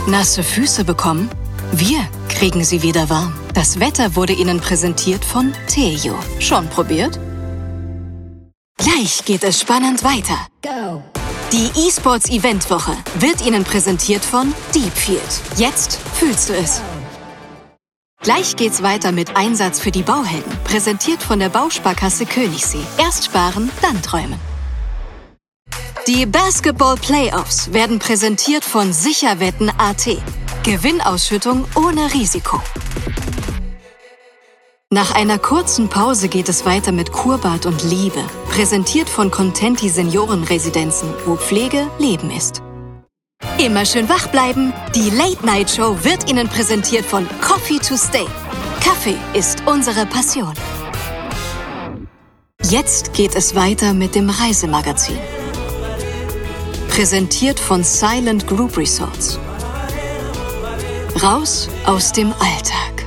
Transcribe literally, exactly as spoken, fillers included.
Nasse Füße bekommen? Wir kriegen sie wieder warm. Das Wetter wurde Ihnen präsentiert von Theo. Schon probiert? Gleich geht es spannend weiter. Go. Die E-Sports-Event-Woche wird Ihnen präsentiert von Deepfield. Jetzt fühlst du es. Gleich geht's weiter mit Einsatz für die Bauhelden. Präsentiert von der Bausparkasse Königssee. Erst sparen, dann träumen. Die Basketball-Playoffs werden präsentiert von Sicherwetten Punkt A T. Gewinnausschüttung ohne Risiko. Nach einer kurzen Pause geht es weiter mit Kurbad und Liebe. Präsentiert von Contenti Seniorenresidenzen, wo Pflege Leben ist. Immer schön wach bleiben. Die Late-Night-Show wird Ihnen präsentiert von Coffee to Stay. Kaffee ist unsere Passion. Jetzt geht es weiter mit dem Reisemagazin. Präsentiert von Silent Group Resorts. Raus aus dem Alltag.